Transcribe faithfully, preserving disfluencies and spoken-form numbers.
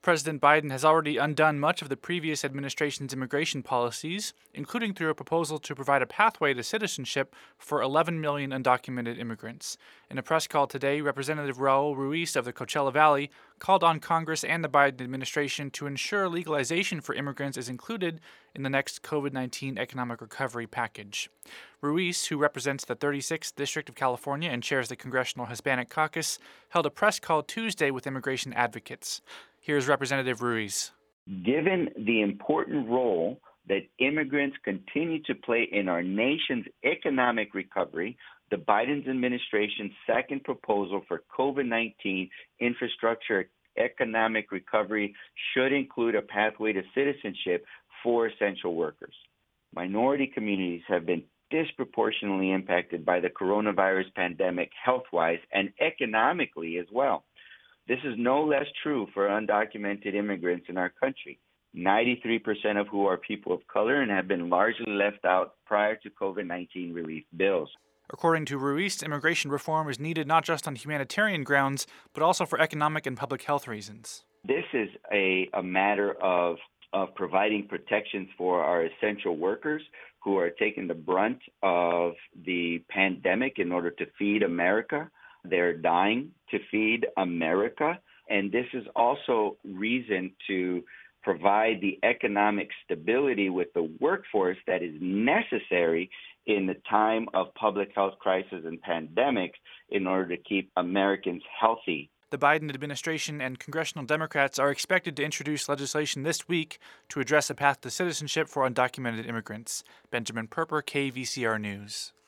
President Biden has already undone much of the previous administration's immigration policies, including through a proposal to provide a pathway to citizenship for eleven million undocumented immigrants. In a press call today, Representative Raul Ruiz of the Coachella Valley called on Congress and the Biden administration to ensure legalization for immigrants is included in the next COVID nineteen economic recovery package. Ruiz, who represents the thirty-sixth District of California and chairs the Congressional Hispanic Caucus, held a press call Tuesday with immigration advocates. Here's Representative Ruiz. Given the important role that immigrants continue to play in our nation's economic recovery, the Biden administration's second proposal for COVID nineteen infrastructure economic recovery should include a pathway to citizenship for essential workers. Minority communities have been disproportionately impacted by the coronavirus pandemic health-wise and economically as well. This is no less true for undocumented immigrants in our country, ninety-three percent of who are people of color and have been largely left out prior to COVID nineteen relief bills. According to Ruiz, immigration reform is needed not just on humanitarian grounds, but also for economic and public health reasons. This is a, a matter of, of providing protections for our essential workers who are taking the brunt of the pandemic in order to feed America. They're dying to feed America. And this is also reason to provide the economic stability with the workforce that is necessary in the time of public health crisis and pandemics in order to keep Americans healthy. The Biden administration and congressional Democrats are expected to introduce legislation this week to address a path to citizenship for undocumented immigrants. Benjamin Perper, K V C R News.